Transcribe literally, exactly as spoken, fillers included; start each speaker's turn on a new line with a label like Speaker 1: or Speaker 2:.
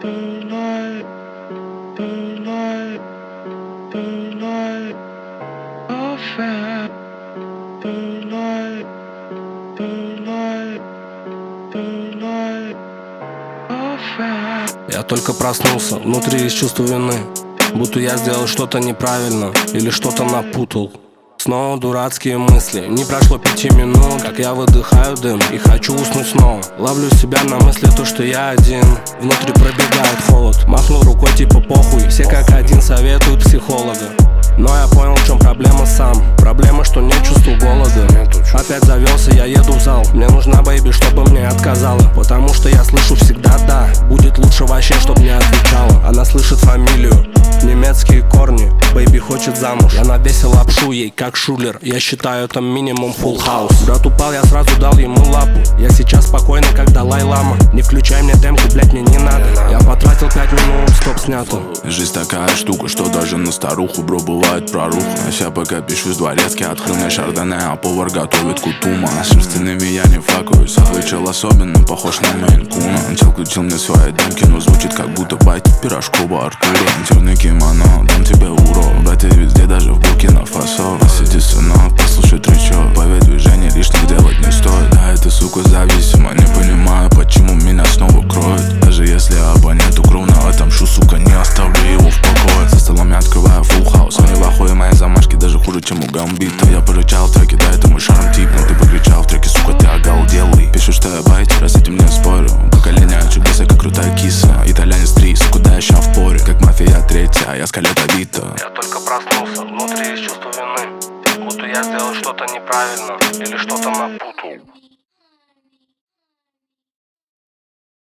Speaker 1: Tonight, tonight, tonight, oh fair. Tonight, tonight, tonight, oh fair.
Speaker 2: Я только проснулся, внутри есть чувство вины, будто я сделал что-то неправильно или что-то напутал. Снова дурацкие мысли. Не прошло пяти минут, как я выдыхаю дым и хочу уснуть снова. Ловлю себя на мысли, то, что я один. Внутри пробегает холод. Махну рукой типа похуй. Все как один советуют психолога. Но я понял, в чем проблема сам. Проблема, что нет чувства голода. Опять завелся, я еду в зал. Мне нужна бэйби, чтобы мне отказала. Потому что я слышу всегда да. Будет лучше вообще, чтоб не отвечала. Она слышит фамилию, немецкие корни. Бэйби хочет замуж. Я навесил лапшу ей, как шулер. Я считаю это минимум full house. Брат упал, я сразу дал ему лапу. Я сейчас спокойный, как Далай-лама. Не включай мне демку, блять, мне не надо. Я потратил пять минут, стоп, снято.
Speaker 3: Жизнь такая штука, что даже на старуху, бро, бывает проруха. А ща пока пишусь дворецкий, открыл мне шардоне, а повар готовит кутума. С шерстяными я не факуюсь, а вычел особенно похож на Мейн-куна. Чел включил мне свои демки, но звучит как будто байт Пирожкова Артура. Интерный кимоно, дам тебе урок. Братья везде, даже в Буркина-Фасо. Сиди, сынок, послушай тречок. Поверь, движение лишних делать не стоит. Да, эта сука зависима, не понимаю, почему меня снова кроет. Даже если абоненту кровно отомщу, сука, не оставлю его в покое. За столом я открываю full house. Они в ахуе, мои замашки даже хуже, чем у гамбита. Я порычал в треке, да, это мой шарм тип. Но ты покричал в треке, сука, ты оголделый. Пишешь, что я байтер, а с этим не спорю. Поколение чудес, как крутая киса. Итальянец три, сука, да, я ща в поре. Как мафия третья, я скалет Авито.
Speaker 2: Я только проснулся, внутри есть чувство вины, будто я сделал что-то неправильно или что-то напутал.